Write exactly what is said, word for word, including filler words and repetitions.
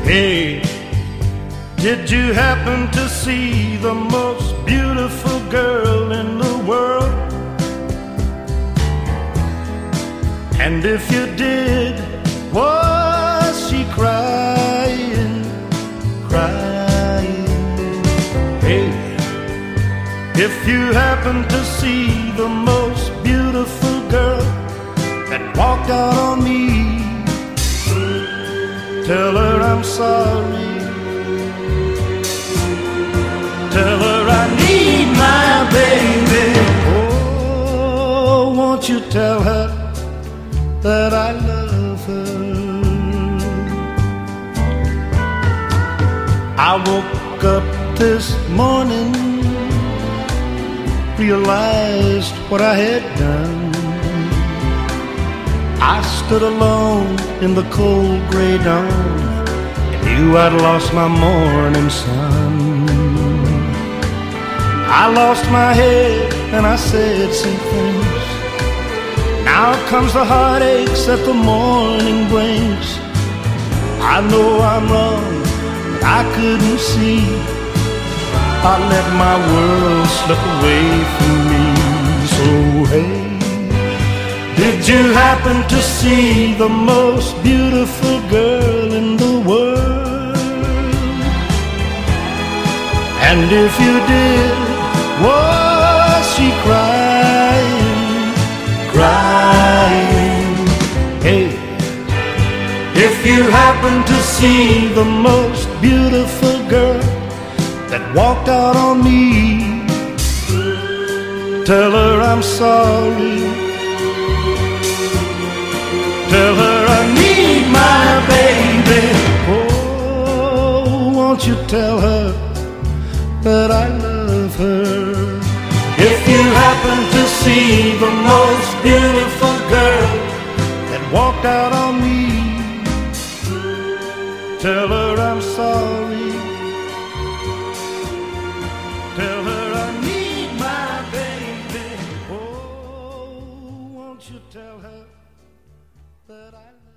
Hey, did you happen to see the most beautiful girl in the world? And if you did, was she crying, crying? Hey, if you happen to see the most beautiful girl that walked out on me, tell her I'm sorry. Tell her I need my baby. Oh, won't you tell her that I love her? I woke up this morning, realized what I had done. I stood alone in the cold gray dawn and knew I'd lost my morning sun. I lost my head and I said some things. Now comes the heartaches that the morning brings. I know I'm wrong, but I couldn't see. I let my world slip away from me. So hey, did you happen to see the most beautiful girl in the world? And if you did, was she crying, crying? Hey, if you happen to see the most beautiful girl that walked out on me, tell her I'm sorry. Tell her I need my baby. Oh, won't you tell her that I love her? If you happen to see the most beautiful girl that walked out on me, tell her I'm sorry. Tell her I need my baby. Oh, won't you tell her that I